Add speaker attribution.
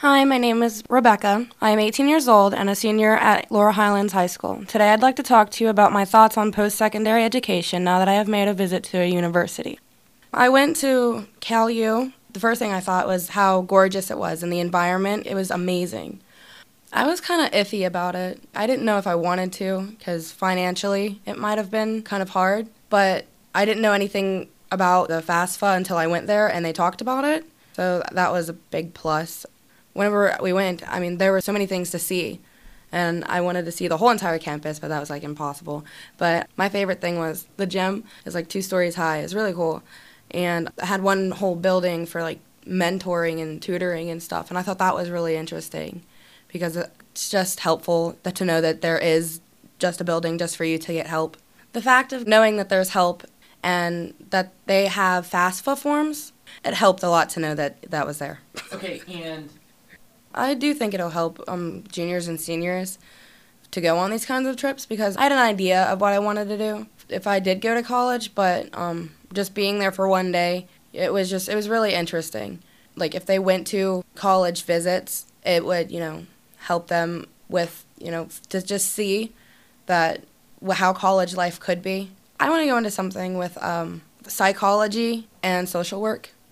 Speaker 1: Hi, my name is Rebecca. I am 18 years old and a senior at Laurel Highlands High School. Today I'd like to talk to you about my thoughts on post-secondary education now that I have made a visit to a university. I went to Cal U. The first thing I thought was how gorgeous it was and the environment. It was amazing. I was kind of iffy about it. I didn't know if I wanted to because financially it might have been kind of hard, but I didn't know anything about the FAFSA until I went there and they talked about it, so that was a big plus. Whenever we went, there were so many things to see, and I wanted to see the whole entire campus, but that was, impossible. But my favorite thing was the gym is, 2 stories high. It's really cool, and I had one whole building for, mentoring and tutoring and stuff, and I thought that was really interesting because it's just helpful to know that there is just a building just for you to get help. The fact of knowing that there's help and that they have FAFSA forms, it helped a lot to know that that was there.
Speaker 2: Okay, and
Speaker 1: I do think it'll help juniors and seniors to go on these kinds of trips because I had an idea of what I wanted to do if I did go to college, but just being there for one day, it was really interesting. If they went to college visits, it would, help them with, to just see that how college life could be. I want to go into something with psychology and social work